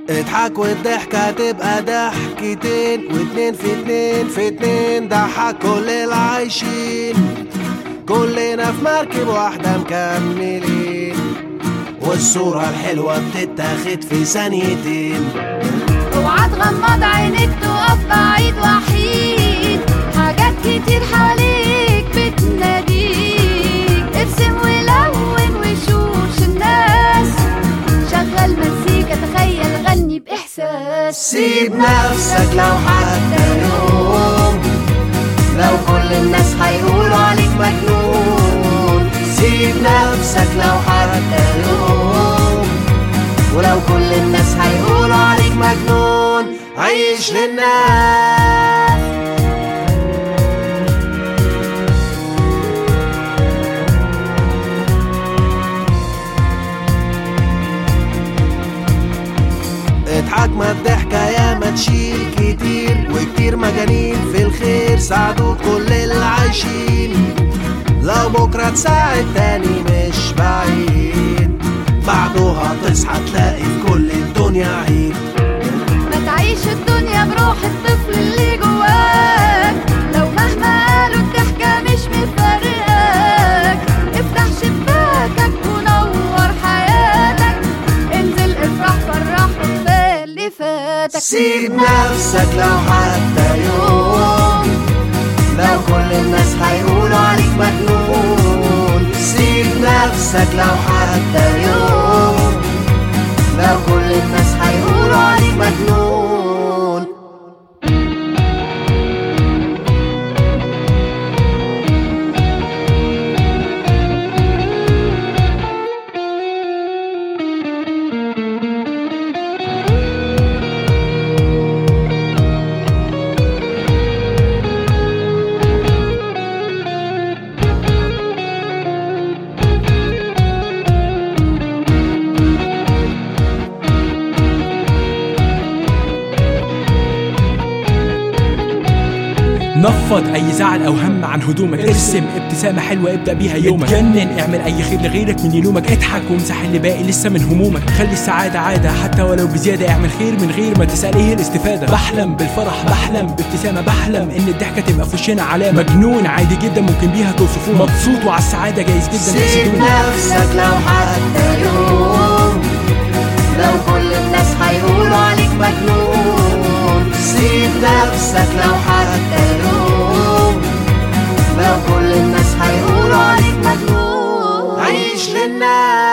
اضحك والضحكة تبقى ضحكتين، واتنين في اتنين في اتنين ضحك كل العايشين. كلنا في مركب واحدة مكملين، والصورة الحلوة بتتاخد في ثانيتين. اوعى تغمض عينيك تقف بعيد وحيد، حاجات كتير حواليك بتناديك. ارسم ولون وشوش الناس، شغل مزيكا تخيل غني بإحساس. سيب نفسك لو حتى يوم، لو كل الناس هيقولوا عليك مجنون. سيب نفسك لو حتى يوم، ولو كل الناس هيقولوا عليك مجنون. عيش للناس. اضحك ما الضحكة يا ما تشيل كتير، وكتير مجانين في الخير ساعدوا كل العايشين. لو بكرة تساعد تاني مش بعيد، بعدها تصحى تلاقي في كل الدنيا عيد. ما تعيش الدنيا بروح الطفل اللي جواك، لو مهما قالوا الضحكة مش مفارقاك. افتح شباكك ونور حياتك، انزل افرح فرح وكفاية اللي فاتك. سيب نفسك لو حتى يوم، لو كل الناس هيقولوا عليك مجنون. سيب نفسك لو حتى يوم، لو كل الناس هيقولوا عليك مجنون. نفض اي زعل او هم عن هدومك، ارسم ابتسامة حلوة ابدأ بيها يومك. اتجنن اعمل اي خير لغيرك من يلومك، اضحك وامسح اللي باقي لسه من همومك. خلي السعادة عادة حتى ولو بزيادة، اعمل خير من غير ما تسأل ايه الاستفادة. بحلم بالفرح بحلم بابتسامة، بحلم ان الضحكة تبقى في وشنا علامة. مجنون عادي جدا ممكن بيها توصفوه، مبسوط وعلى السعادة جايز جدا سيب تحسدوه. نفسك لو حتى يوم، لو كل الناس هيقولوا عليك مجنون. سيب نفسك لو حتى يوم، لو كل الناس هيقولوا عليك مجنون. عيش للناس.